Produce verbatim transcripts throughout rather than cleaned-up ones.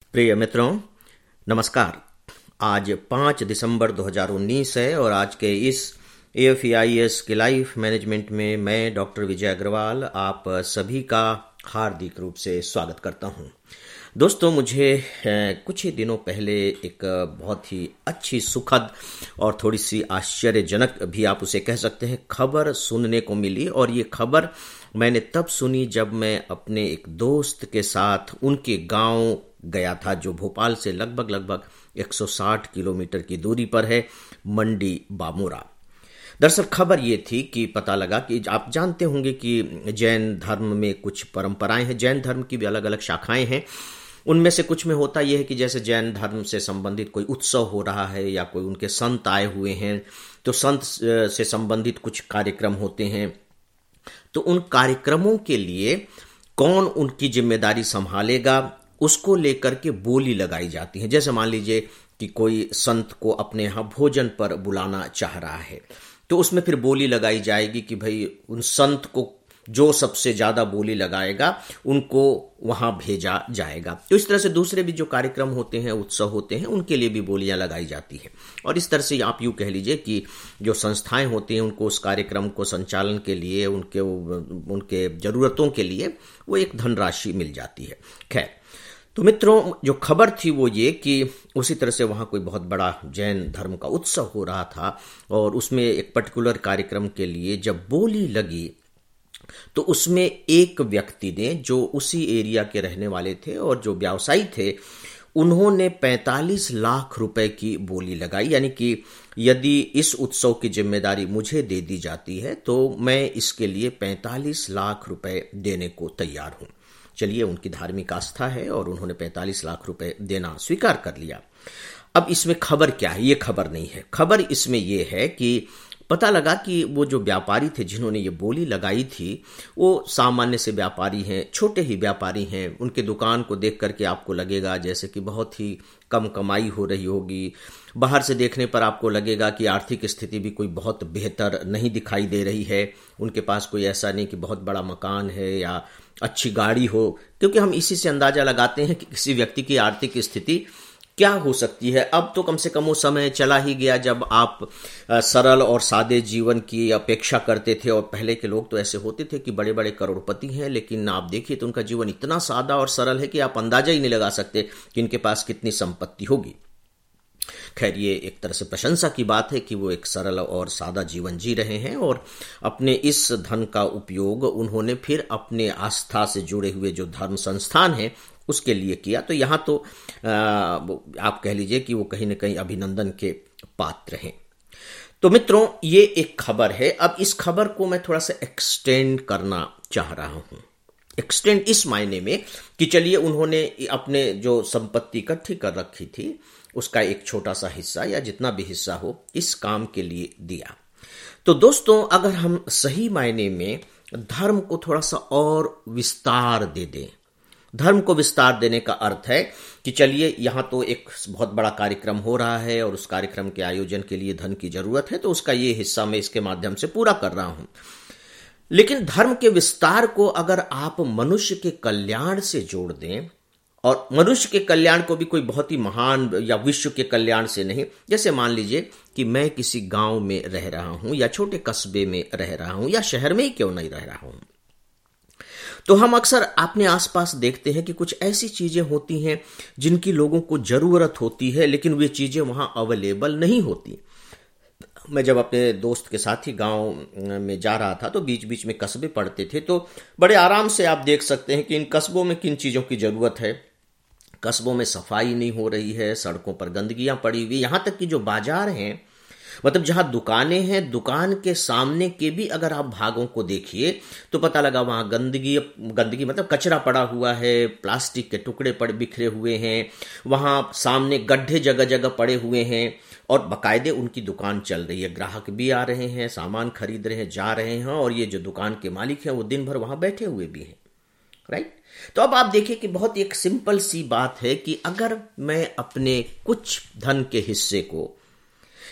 प्रिय मित्रों, नमस्कार। आज पाँच दिसंबर दो हज़ार उन्नीस है और आज के इस A F E I S के लाइफ मैनेजमेंट में मैं डॉक्टर विजय अग्रवाल आप सभी का हार्दिक रूप से स्वागत करता हूं। दोस्तों, मुझे कुछ ही दिनों पहले एक बहुत ही अच्छी, सुखद और थोड़ी सी आश्चर्यजनक भी आप उसे कह सकते हैं खबर सुनने को मिली। और ये खबर मैंने तब सुनी जब मैं अपने एक दोस्त के साथ उनके गांव गया था, जो भोपाल से लगभग लगभग एक सौ साठ किलोमीटर की दूरी पर है, मंडी बामोरा। दरअसल खबर ये थी कि पता लगा कि आप जानते होंगे कि जैन धर्म में कुछ परंपराएं हैं। जैन धर्म की भी अलग अलग शाखाएं हैं। उनमें से कुछ में होता यह है कि जैसे जैन धर्म से संबंधित कोई उत्सव हो रहा है या कोई उनके संत आए हुए हैं, तो संत से संबंधित कुछ कार्यक्रम होते हैं। तो उन कार्यक्रमों के लिए कौन उनकी जिम्मेदारी संभालेगा, उसको लेकर के बोली लगाई जाती है। जैसे मान लीजिए कि कोई संत को अपने यहाँ भोजन पर बुलाना चाह रहा है, तो उसमें फिर बोली लगाई जाएगी कि भाई उन संत को जो सबसे ज्यादा बोली लगाएगा उनको वहां भेजा जाएगा। तो इस तरह से दूसरे भी जो कार्यक्रम होते हैं, उत्सव होते हैं, उनके लिए भी बोलियां लगाई जाती हैं। और इस तरह से आप यूं कह लीजिए कि जो संस्थाएं होती हैं उनको उस कार्यक्रम को संचालन के लिए, उनके उनके जरूरतों के लिए वो एक धनराशि मिल जाती है। खैर, तो मित्रों, जो खबर थी वो ये कि उसी तरह से वहां कोई बहुत बड़ा जैन धर्म का उत्सव हो रहा था और उसमें एक पर्टिकुलर कार्यक्रम के लिए जब बोली लगी तो उसमें एक व्यक्ति ने, जो उसी एरिया के रहने वाले थे और जो व्यवसायी थे, उन्होंने पैंतालीस लाख रुपए की बोली लगाई। यानी कि यदि इस उत्सव की जिम्मेदारी मुझे दे दी जाती है तो मैं इसके लिए पैंतालीस लाख रुपए देने को तैयार हूं। चलिए, उनकी धार्मिक आस्था है और उन्होंने पैंतालीस लाख रुपए देना स्वीकार कर लिया। अब इसमें खबर क्या है? ये खबर नहीं है। खबर इसमें यह है कि पता लगा कि वो जो व्यापारी थे जिन्होंने ये बोली लगाई थी, वो सामान्य से व्यापारी हैं, छोटे ही व्यापारी हैं। उनके दुकान को देख करके आपको लगेगा जैसे कि बहुत ही कम कमाई हो रही होगी। बाहर से देखने पर आपको लगेगा कि आर्थिक स्थिति भी कोई बहुत बेहतर नहीं दिखाई दे रही है। उनके पास कोई ऐसा नहीं कि बहुत बड़ा मकान है या अच्छी गाड़ी हो, क्योंकि हम इसी से अंदाजा लगाते हैं कि किसी व्यक्ति की आर्थिक स्थिति क्या हो सकती है। अब तो कम से कम वो समय चला ही गया जब आप सरल और सादे जीवन की अपेक्षा करते थे, और पहले के लोग तो ऐसे होते थे कि बड़े बड़े करोड़पति हैं, लेकिन आप देखिए तो उनका जीवन इतना सादा और सरल है कि आप अंदाजा ही नहीं लगा सकते कि इनके पास कितनी संपत्ति होगी। खैर, ये एक तरह से प्रशंसा की बात है कि वो एक सरल और सादा जीवन जी रहे हैं और अपने इस धन का उपयोग उन्होंने फिर अपने आस्था से जुड़े हुए जो धर्म संस्थान हैं उसके लिए किया। तो यहां तो आ, आप कह लीजिए कि वो कहीं ना कहीं अभिनंदन के पात्र हैं। तो मित्रों, ये एक खबर है। अब इस खबर को मैं थोड़ा सा एक्सटेंड करना चाह रहा हूं। एक्सटेंड इस मायने में कि चलिए, उन्होंने अपने जो संपत्ति इकट्ठी कर रखी थी उसका एक छोटा सा हिस्सा या जितना भी हिस्सा हो इस काम के लिए दिया। तो दोस्तों, अगर हम सही मायने में धर्म को थोड़ा सा और विस्तार दे दें, धर्म को विस्तार देने का अर्थ है कि चलिए, यहां तो एक बहुत बड़ा कार्यक्रम हो रहा है और उस कार्यक्रम के आयोजन के लिए धन की जरूरत है, तो उसका ये हिस्सा मैं इसके माध्यम से पूरा कर रहा हूं। लेकिन धर्म के विस्तार को अगर आप मनुष्य के कल्याण से जोड़ दें, और मनुष्य के कल्याण को भी कोई बहुत ही महान या विश्व के कल्याण से नहीं, जैसे मान लीजिए कि मैं किसी गांव में रह रहा हूं या छोटे कस्बे में रह रहा हूं या शहर में ही क्यों नहीं रह रहा हूं, तो हम अक्सर अपने आसपास देखते हैं कि कुछ ऐसी चीजें होती हैं जिनकी लोगों को जरूरत होती है, लेकिन वे चीजें वहां अवेलेबल नहीं होती। मैं जब अपने दोस्त के साथ ही गांव में जा रहा था तो बीच बीच में कस्बे पड़ते थे, तो बड़े आराम से आप देख सकते हैं कि इन कस्बों में किन चीजों की जरूरत है। कस्बों में सफाई नहीं हो रही है, सड़कों पर गंदगियां पड़ी हुई, यहां तक कि जो बाजार हैं, मतलब जहां दुकानें हैं, दुकान के सामने के भी अगर आप भागों को देखिए तो पता लगा वहां गंदगी गंदगी मतलब कचरा पड़ा हुआ है, प्लास्टिक के टुकड़े पड़े बिखरे हुए हैं, वहां सामने गड्ढे जगह जगह पड़े हुए हैं और बकायदे उनकी दुकान चल रही है। ग्राहक भी आ रहे हैं, सामान खरीद रहे हैं, जा रहे हैं, और ये जो दुकान के मालिक हैं वो दिन भर वहां बैठे हुए भी हैं। राइट? तो अब आप देखिए कि बहुत एक सिंपल सी बात है कि अगर मैं अपने कुछ धन के हिस्से को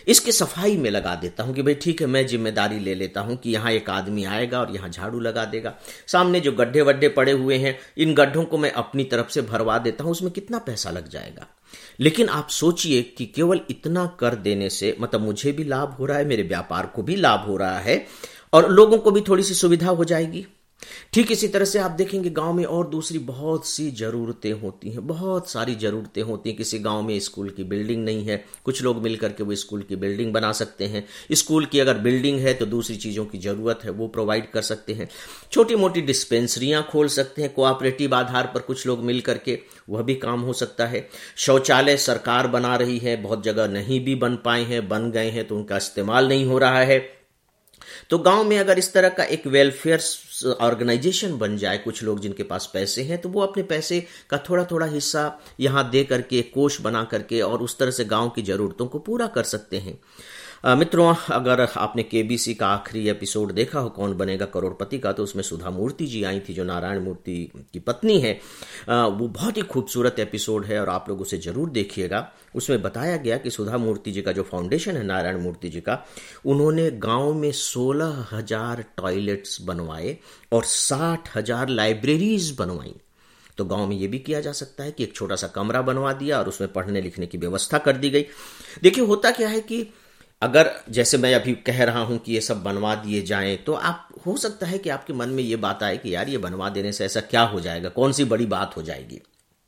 इसकी सफाई में लगा देता हूं कि भाई ठीक है, मैं जिम्मेदारी ले लेता हूं कि यहां एक आदमी आएगा और यहां झाड़ू लगा देगा। सामने जो गड्ढे वड्ढे पड़े हुए हैं, इन गड्ढों को मैं अपनी तरफ से भरवा देता हूं। उसमें कितना पैसा लग जाएगा, लेकिन आप सोचिए कि केवल इतना कर देने से मतलब मुझे भी लाभ हो रहा है, मेरे व्यापार को भी लाभ हो रहा है और लोगों को भी थोड़ी सी सुविधा हो जाएगी। ठीक इसी तरह से आप देखेंगे गांव में और दूसरी बहुत सी जरूरतें होती हैं, बहुत सारी जरूरतें होती हैं। किसी गांव में स्कूल की बिल्डिंग नहीं है, कुछ लोग मिलकर के वो स्कूल की बिल्डिंग बना सकते हैं। स्कूल की अगर बिल्डिंग है तो दूसरी चीजों की जरूरत है वो प्रोवाइड कर सकते हैं। छोटी मोटी डिस्पेंसरियां खोल सकते हैं कोऑपरेटिव आधार पर, कुछ लोग मिल करके, वह भी काम हो सकता है। शौचालय सरकार बना रही है, बहुत जगह नहीं भी बन पाए हैं, बन गए हैं तो उनका इस्तेमाल नहीं हो रहा है। तो गांव में अगर इस तरह का एक वेलफेयर ऑर्गेनाइजेशन बन जाए, कुछ लोग जिनके पास पैसे हैं तो वो अपने पैसे का थोड़ा थोड़ा हिस्सा यहां दे करके, कोष बना करके और उस तरह से गांव की जरूरतों को पूरा कर सकते हैं। आ, मित्रों, अगर आपने केबीसी का आखिरी एपिसोड देखा हो कौन बनेगा करोड़पति का, तो उसमें सुधा मूर्ति जी आई थी जो नारायण मूर्ति की पत्नी है। आ, वो बहुत ही खूबसूरत एपिसोड है और आप लोग उसे जरूर देखिएगा। उसमें बताया गया कि सुधा मूर्ति जी का जो फाउंडेशन है नारायण मूर्ति जी का, उन्होंने गांव में सोलह हजार टॉयलेट्स बनवाए और साठ हजार लाइब्रेरीज बनवाई। तो गांव में यह भी किया जा सकता है कि एक छोटा सा कमरा बनवा दिया और उसमें पढ़ने लिखने की व्यवस्था कर दी गई। देखिए होता क्या है कि अगर जैसे मैं अभी कह रहा हूं कि ये सब बनवा दिए जाएं, तो आप हो सकता है कि आपके मन में ये बात आए कि यार ये बनवा देने से ऐसा क्या हो जाएगा, कौन सी बड़ी बात हो जाएगी।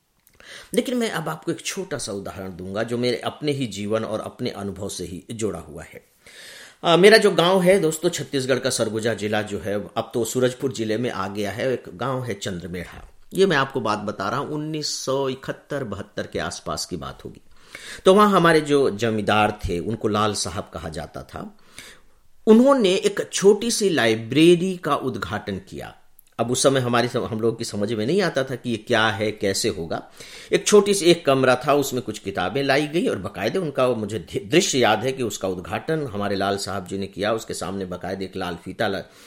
लेकिन मैं अब आपको एक छोटा सा उदाहरण दूंगा जो मेरे अपने ही जीवन और अपने अनुभव से ही जुड़ा हुआ है। आ, मेरा जो गांव है दोस्तों, छत्तीसगढ़ का सरगुजा जिला जो है, अब तो सूरजपुर जिले में आ गया है। एक गांव है चंद्रमेढ़ा। ये मैं आपको बात बता रहा हूं उन्नीस सौ इकहत्तर बहत्तर के आसपास की बात होगी। तो वहां हमारे जो जमींदार थे, उनको लाल साहब कहा जाता था, उन्होंने एक छोटी सी लाइब्रेरी का उद्घाटन किया। अब उस समय हमारे हम लोगों की समझ में नहीं आता था कि ये क्या है, कैसे होगा। एक छोटी सी एक कमरा था, उसमें कुछ किताबें लाई गई और बकायदे उनका मुझे दृश्य याद है कि उसका उद्घाटन हमारे लाल साहब जी ने किया। उसके सामने बकायदे एक लाल फीता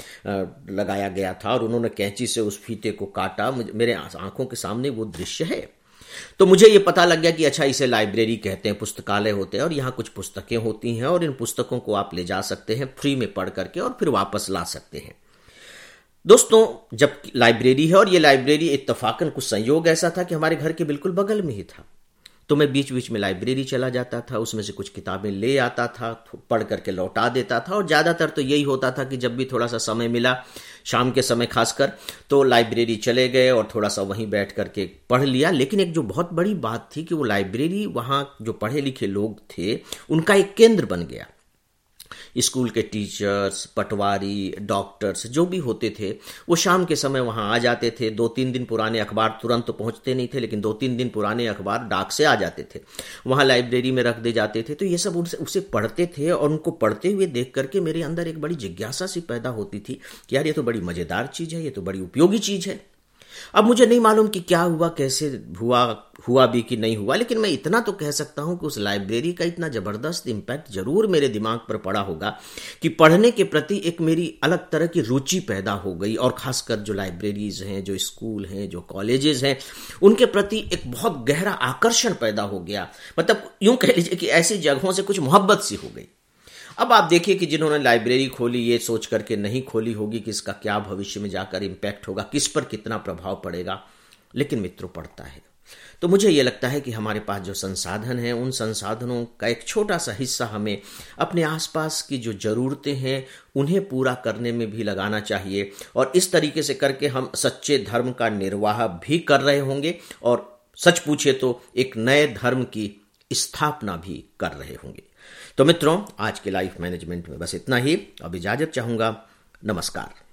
लगाया गया था और उन्होंने कैंची से उस फीते को काटा। मेरे आंखों के सामने वो दृश्य है। तो मुझे ये पता लग गया कि अच्छा, इसे लाइब्रेरी कहते हैं, पुस्तकालय होते हैं और यहाँ कुछ पुस्तकें होती हैं और इन पुस्तकों को आप ले जा सकते हैं फ्री में पढ़ करके और फिर वापस ला सकते हैं। दोस्तों, जब लाइब्रेरी है और ये लाइब्रेरी इत्तफाकन कुछ संयोग ऐसा था कि हमारे घर के बिल्कुल बगल में ही था, तो मैं बीच बीच में लाइब्रेरी चला जाता था, उसमें से कुछ किताबें ले आता था, पढ़ करके लौटा देता था। और ज्यादातर तो यही होता था कि जब भी थोड़ा सा समय मिला, शाम के समय खासकर, तो लाइब्रेरी चले गए और थोड़ा सा वहीं बैठ करके पढ़ लिया। लेकिन एक जो बहुत बड़ी बात थी कि वो लाइब्रेरी, वहां जो पढ़े लिखे लोग थे, उनका एक केंद्र बन गया। स्कूल के टीचर्स, पटवारी, डॉक्टर्स जो भी होते थे, वो शाम के समय वहां आ जाते थे। दो तीन दिन पुराने अखबार तुरंत तो पहुंचते नहीं थे, लेकिन दो तीन दिन पुराने अखबार डाक से आ जाते थे, वहां लाइब्रेरी में रख दे जाते थे। तो ये सब उनसे उसे पढ़ते थे और उनको पढ़ते हुए देख करके मेरे अंदर एक बड़ी जिज्ञासा सी पैदा होती थी कि यार ये तो बड़ी मजेदार चीज है, ये तो बड़ी उपयोगी चीज है। अब मुझे नहीं मालूम कि क्या हुआ, कैसे हुआ हुआ भी कि नहीं हुआ, लेकिन मैं इतना तो कह सकता हूं कि उस लाइब्रेरी का इतना जबरदस्त इंपैक्ट जरूर मेरे दिमाग पर पड़ा होगा कि पढ़ने के प्रति एक मेरी अलग तरह की रुचि पैदा हो गई। और खासकर जो लाइब्रेरीज हैं, जो स्कूल हैं, जो कॉलेजेस हैं, उनके प्रति एक बहुत गहरा आकर्षण पैदा हो गया। मतलब यूं कह लीजिए कि ऐसी जगहों से कुछ मोहब्बत सी हो गई। अब आप देखिए कि जिन्होंने लाइब्रेरी खोली, ये सोच करके नहीं खोली होगी कि इसका क्या भविष्य में जाकर इंपैक्ट होगा, किस पर कितना प्रभाव पड़ेगा, लेकिन मित्रों पड़ता है। तो मुझे ये लगता है कि हमारे पास जो संसाधन हैं, उन संसाधनों का एक छोटा सा हिस्सा हमें अपने आसपास की जो जरूरतें हैं उन्हें पूरा करने में भी लगाना चाहिए। और इस तरीके से करके हम सच्चे धर्म का निर्वाह भी कर रहे होंगे और सच पूछे तो एक नए धर्म की स्थापना भी कर रहे होंगे। तो मित्रों, आज के लाइफ मैनेजमेंट में बस इतना ही। अब इजाजत चाहूंगा। नमस्कार।